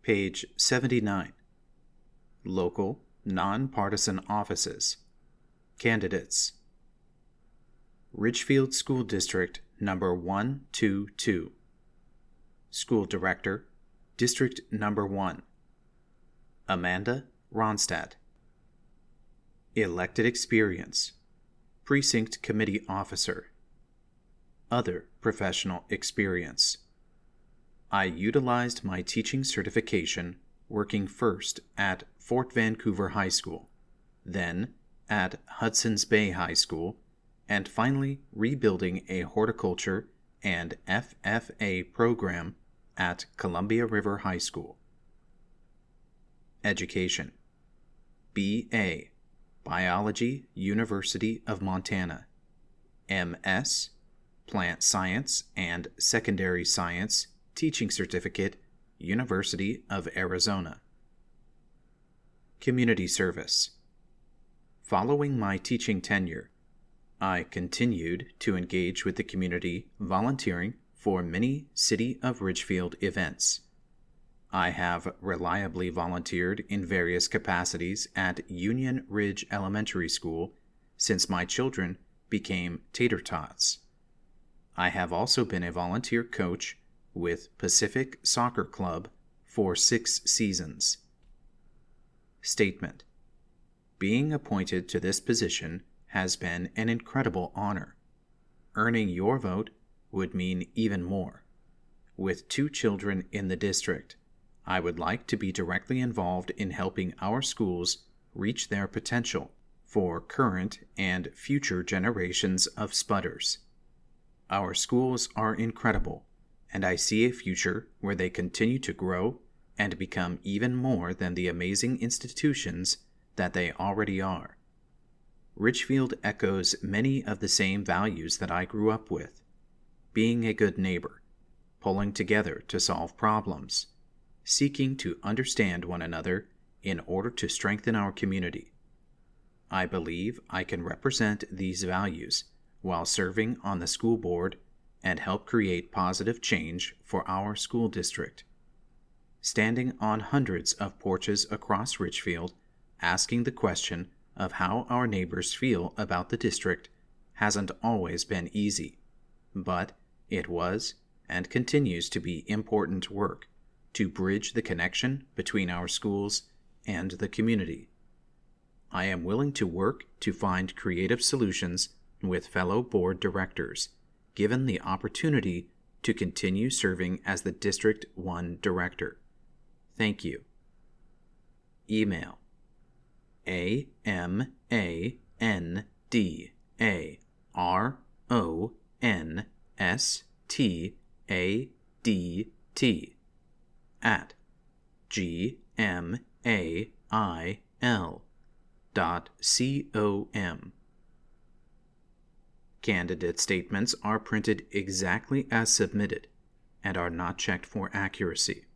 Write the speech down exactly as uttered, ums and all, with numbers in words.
Page seventy-nine. Local, nonpartisan offices. Candidates. Ridgefield School District Number one two two. School Director, District Number one. Amanda Ronstadt. Elected experience. Precinct Committee Officer. Other professional experience. I utilized my teaching certification working first at Fort Vancouver High School, then at Hudson's Bay High School, and finally rebuilding a horticulture and F F A program at Columbia River High School. Education. B A. Biology, University of Montana. M S. Plant Science and Secondary Science, Teaching Certificate, University of Arizona. Community service. Following my teaching tenure, I continued to engage with the community volunteering for many City of Ridgefield events. I have reliably volunteered in various capacities at Union Ridge Elementary School since my children became tater tots. I have also been a volunteer coach with Pacific Soccer Club for six seasons. Statement. Being appointed to this position has been an incredible honor. Earning your vote would mean even more. With two children in the district, I would like to be directly involved in helping our schools reach their potential for current and future generations of Spudders. Our schools are incredible, and I see a future where they continue to grow and become even more than the amazing institutions that they already are. Ridgefield echoes many of the same values that I grew up with: being a good neighbor, pulling together to solve problems, seeking to understand one another in order to strengthen our community. I believe I can represent these values while serving on the school board and help create positive change for our school district. Standing on hundreds of porches across Ridgefield, asking the question of how our neighbors feel about the district hasn't always been easy, but it was and continues to be important work to bridge the connection between our schools and the community. I am willing to work to find creative solutions with fellow board directors, given the opportunity to continue serving as the District one Director. Thank you. Email. A M A N D A R O N S T A D T at G M A I L dot C O M. Candidate statements are printed exactly as submitted and are not checked for accuracy.